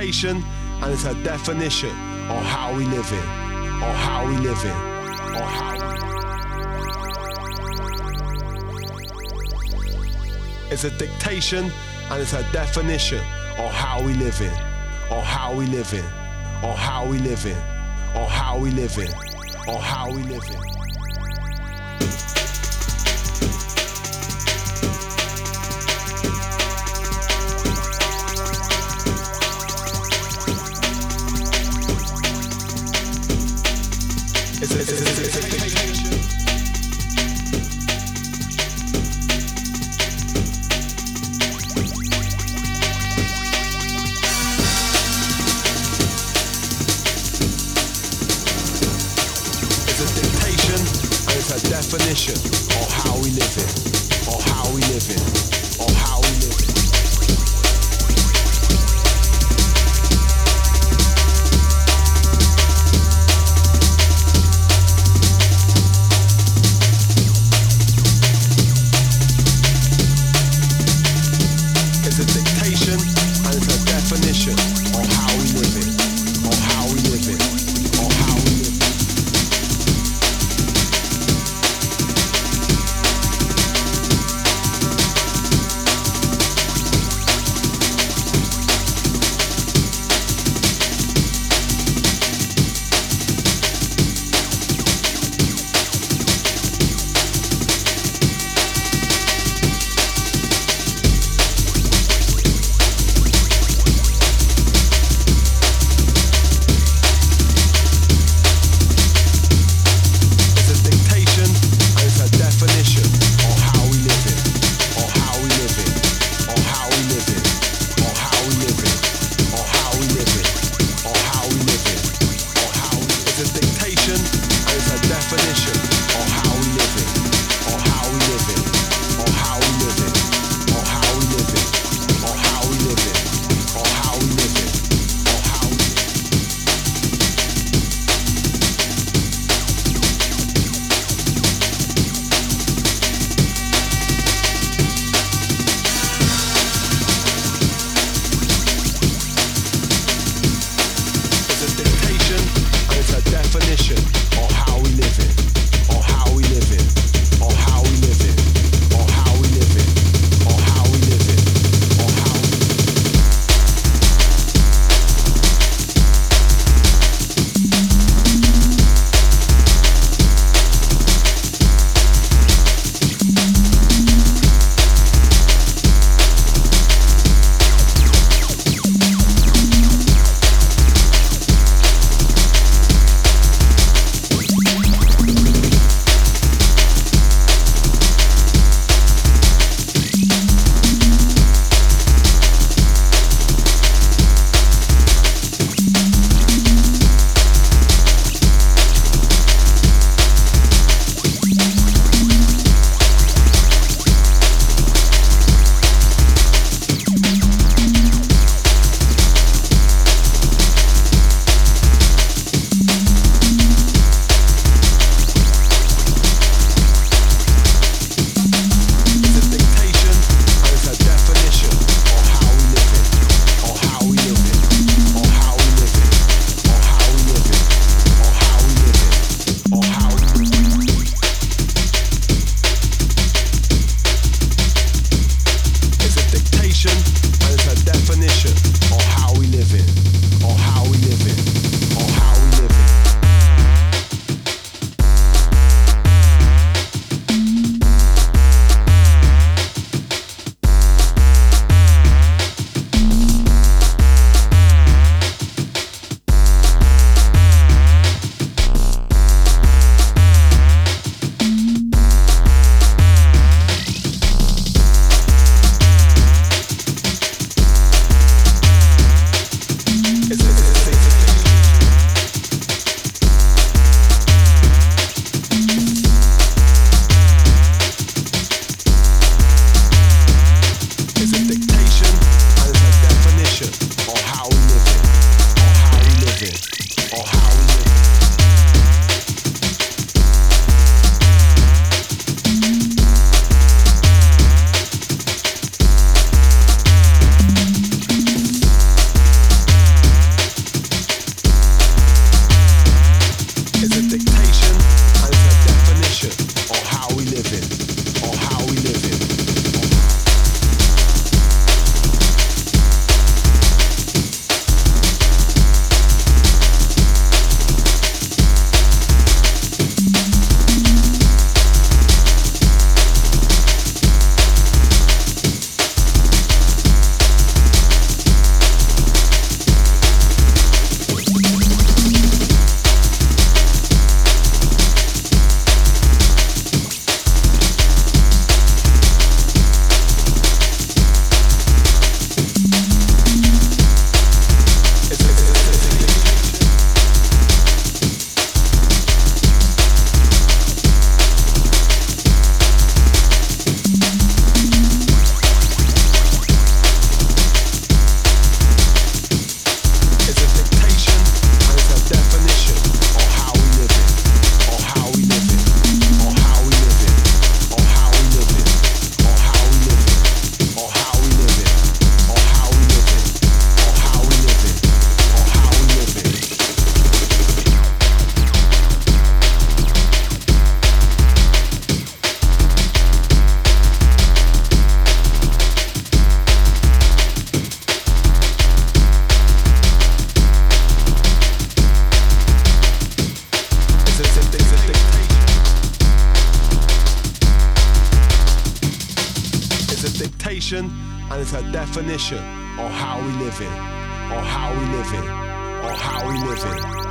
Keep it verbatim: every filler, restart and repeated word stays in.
dictation and it's a definition of how we live in, or how we live in, or how we It's a dictation and it's a definition of how we live in, or how we live in, or how we live in, or how we live in, or how we live in. It's a, it's a, it's a, it's a dictation. Definition of how we live in, or how we live in, or how we live in. It's a dictation and it's a definition of how we live in, or how we live in, or how we live in. dictation and it's a definition of how we living, or how we living, or how we living.